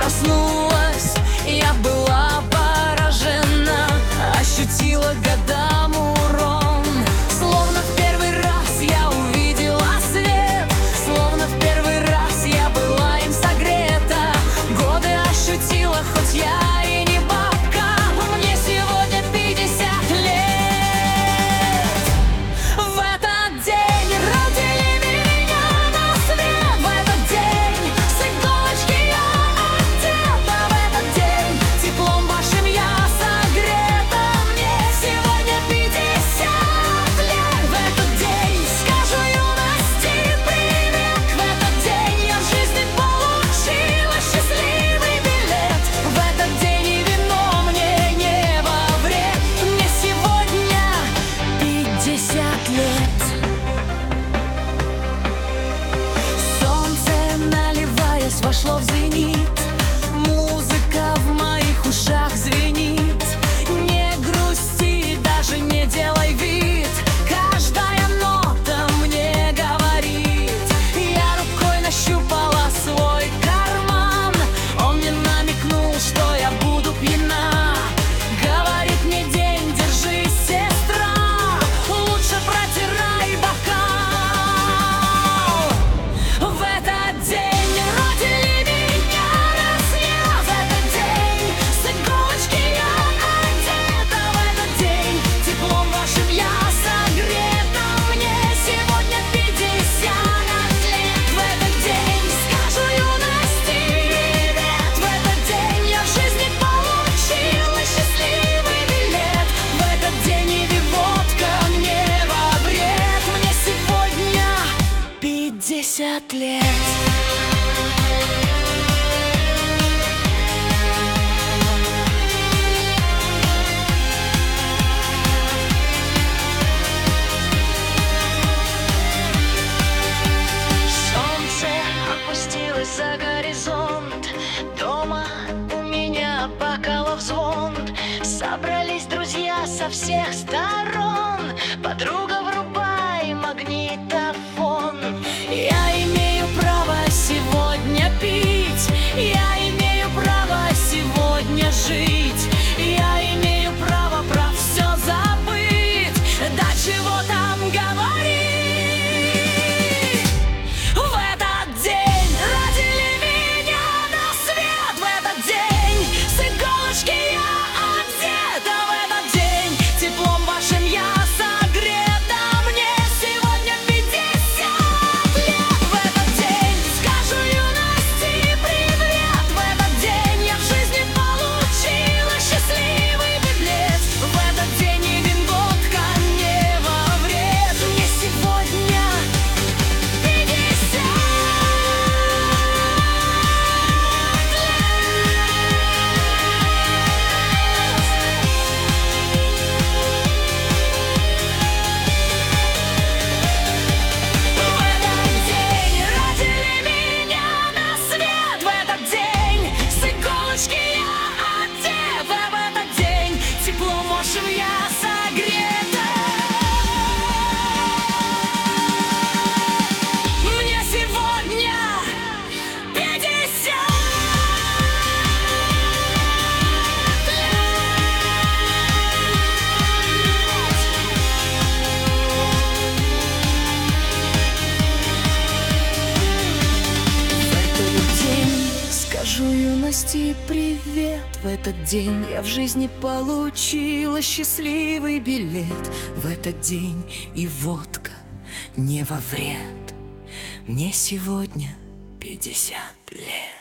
проснулась, я была поражена, ощутила годам урон. Словно в первый раз я увидела свет, словно в первый раз я была им согрета. Годы ощутила, хоть я и не бабка, мне сегодня 50 лет. В этот день родили меня на свет, в этот день с иголочки я одета, в этот день теплом вашим я согрета. Мне сегодня 50 лет. В этот день скажу юности привет, в этот день я в жизни получила счастливый билет. В этот день и вино мне не во вред, мне сегодня 50 лет. Солнце, наливаясь, вошло в зенит, музыка в моих ушах звенит. Не грусти, даже не делай вид, каждая нота мне говорит. Я рукой нащупала свой карман, он мне намекнул, что я буду пьяна. Говорит мне день, держись, сестра, лучше протирай бокал. В этот день родили меня на свет, в этот день с иголочки я одета, в этот день теплом вашим я согрета. Мне сегодня 50 лет. В этот день скажу юности привет, в этот день я в жизни получила счастливый билет. В этот день и водка мне во вред, мне сегодня 50 лет. Солнце опустилось за горизонт, дома у меня бокалов звон. Собрались друзья со всех сторон, подруга, врубай магнитофон. Я имею право сегодня пить, я имею право сегодня жить, я имею право про все забыть, да чего там говорить. В этот день родили меня на свет, в этот день с иголочки я одета, в этот день теплом вашим я согрета. Мне сегодня 50 лет. В этот день скажу юности привет, в этот день я в жизни получила счастливый билет. В этот день и вин-водка не во вред, мне сегодня 50 лет. В этот день родили меня на свет, в этот день с иголочки я одета, в этот день теплом вашим я согрета. Мне сегодня 50 лет. В этот день скажу юности привет, в этот день я в жизни получила счастливый билет. В этот день и водка не во вред, мне сегодня 50 лет.